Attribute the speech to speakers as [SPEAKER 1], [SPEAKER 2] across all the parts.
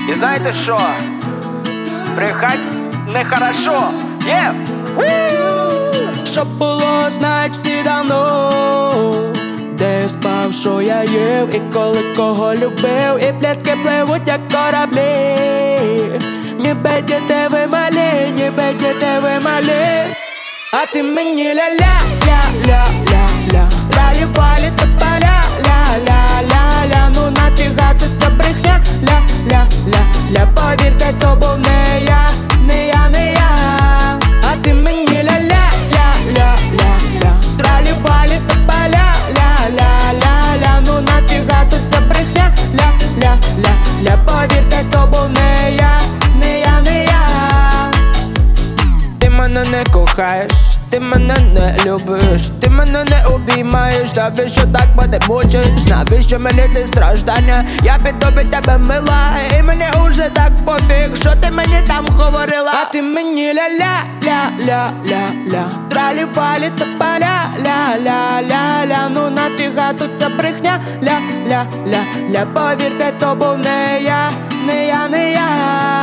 [SPEAKER 1] І знаєте що? Брехать не хорошо.
[SPEAKER 2] Що було, знаєш, всі давно. Де я спав, що я їв, і коли кого любив. І плітки пливуть, як кораблі. Ніби діти ви малі, ніби діти ви малі. А ти мені ля-ля-ля-ля-ля. Лалі-валі, та ля-ля-ля-ля-ля. Ну нафіга тут ця брехня, ля-ля-ля-ля. Повірте, то був не я, не я, не я. А ти мені ля-ля-ля-ля-ля. Тралі-валі, та ля-ля-ля-ля-ля. Ну нафіга тут ця брехня, ля-ля-ля-ля. Повірте, то був не я, не я, не я. Ти мене не кохаєш, ти мене не любиш, ти мене не обіймаєш. Навіщо так мене мучиш, навіщо мені це страждання? Я піду від тебе мила, і мені уже так пофіг, що ти мені там говорила. А ти мені ля-ля-ля-ля-ля. Тралі-валі, та ля-ля-ля-ля-ля. Ну нафіга тут ця брехня, ля-ля-ля-ля. Повірте, то був не я, не я, не я.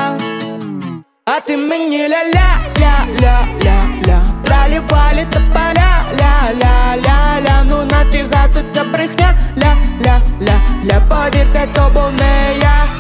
[SPEAKER 2] А ти мені ля-ля-ля-ля-ля. Тралі-валі, та ля-ля-ля-ля-ля. Ну нафіга тут ця брехня, ля-ля-ля-ля. Повірте, то був не я.